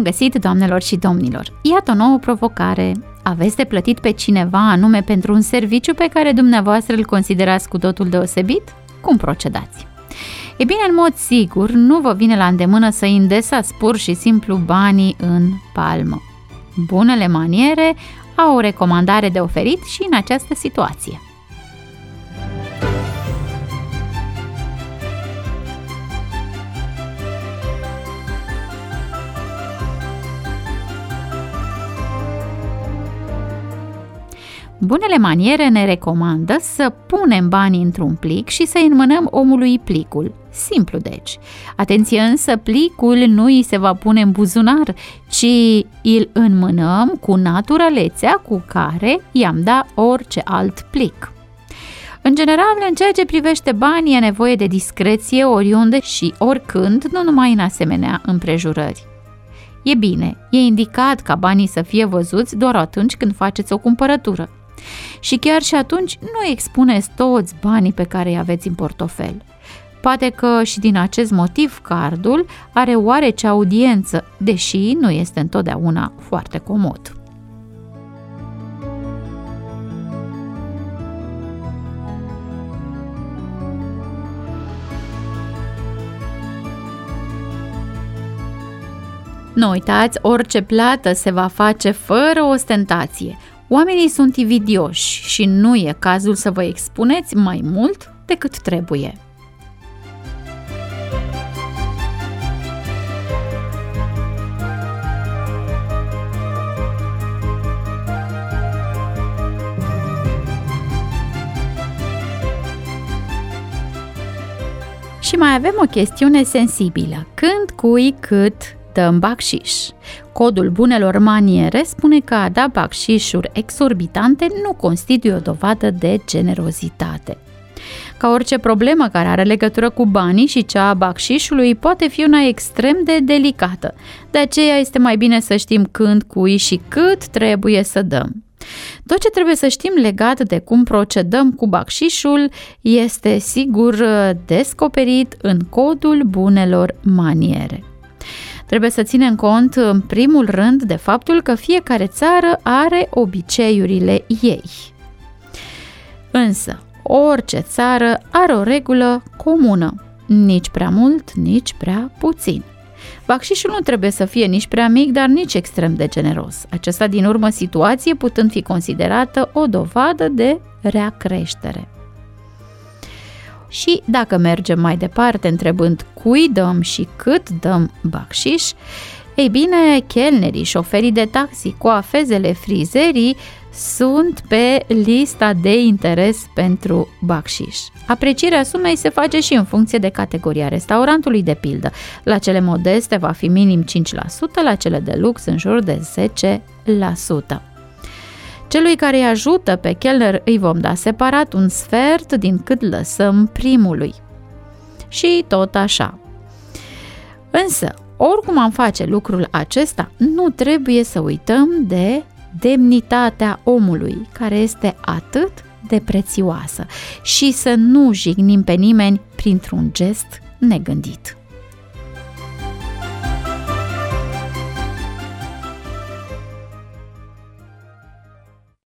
Bun găsit, doamnelor și domnilor! Iată o nouă provocare. Aveți de plătit pe cineva anume pentru un serviciu pe care dumneavoastră îl considerați cu totul deosebit? Cum procedați? E bine, în mod sigur, nu vă vine la îndemână să indesați pur și simplu banii în palmă. Bunele maniere au o recomandare de oferit și în această situație. Bunele maniere ne recomandă să punem banii într-un plic și să înmânăm omului plicul. Simplu deci. Atenție însă, plicul nu îi se va pune în buzunar, ci îl înmânăm cu naturalețea cu care i-am dat orice alt plic. În general, în ceea ce privește banii, e nevoie de discreție oriunde și oricând, nu numai în asemenea împrejurări. E bine, e indicat ca banii să fie văzuți doar atunci când faceți o cumpărătură. Și chiar și atunci nu expuneți toți banii pe care îi aveți în portofel. Poate că și din acest motiv cardul are oarece audiență, deși nu este întotdeauna foarte comod. Nu uitați, orice plată se va face fără ostentație. Oamenii sunt invidioși și nu e cazul să vă expuneți mai mult decât trebuie. Și mai avem o chestiune sensibilă. Când, cui, cât dăm bacșiș. Codul bunelor maniere spune că a da bacșișuri exorbitante nu constituie o dovadă de generozitate. Ca orice problemă care are legătură cu banii, și cea a bacșișului poate fi una extrem de delicată. De aceea este mai bine să știm când, cui și cât trebuie să dăm. Tot ce trebuie să știm legat de cum procedăm cu bacșișul este sigur descoperit în codul bunelor maniere. Trebuie să ținem cont, în primul rând, de faptul că fiecare țară are obiceiurile ei. Însă, orice țară are o regulă comună, nici prea mult, nici prea puțin. Bacșișul nu trebuie să fie nici prea mic, dar nici extrem de generos. Aceasta din urmă situație putând fi considerată o dovadă de rea creștere. Și dacă mergem mai departe întrebând cui dăm și cât dăm bacșiș, ei bine, chelnerii, șoferii de taxi, coafezele, frizerii sunt pe lista de interes pentru bacșiș. Aprecierea sumei se face și în funcție de categoria restaurantului, de pildă. La cele modeste va fi minim 5%, la cele de lux în jur de 10%. Celui care îi ajută pe chelner îi vom da separat un sfert din cât lăsăm primului. Și tot așa. Însă, oricum am face lucrul acesta, nu trebuie să uităm de demnitatea omului, care este atât de prețioasă, și să nu jignim pe nimeni printr-un gest negândit.